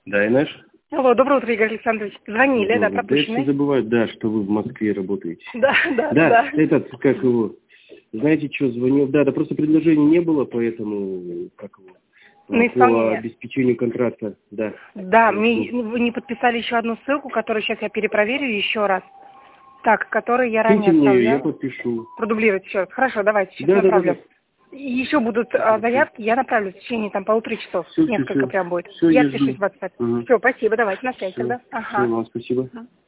Да, и наш? Алло, доброе утро, Игорь Александрович. Звонили, да, Да, пропущенный. все забывают, да, что вы в Москве работаете. Да. Этот, как его, знаете, что, звонил, да, просто предложений не было, поэтому, как его, На по исполнение. обеспечению контракта, да. Да, вы не подписали еще одну ссылку, которую сейчас я перепроверю еще раз. Так, которую я ранее Киньте мне ее, я отправляла. подпишу. Продублировать еще раз. Хорошо, давайте, сейчас Да. направлю. Еще будут заявки, я направлю в течение там 1,5 часов. Все. Несколько прям будет. Все, Я я отпишусь жду. в WhatsApp. Угу. Все, спасибо, давайте на связь Все, тогда. Ага. вам спасибо.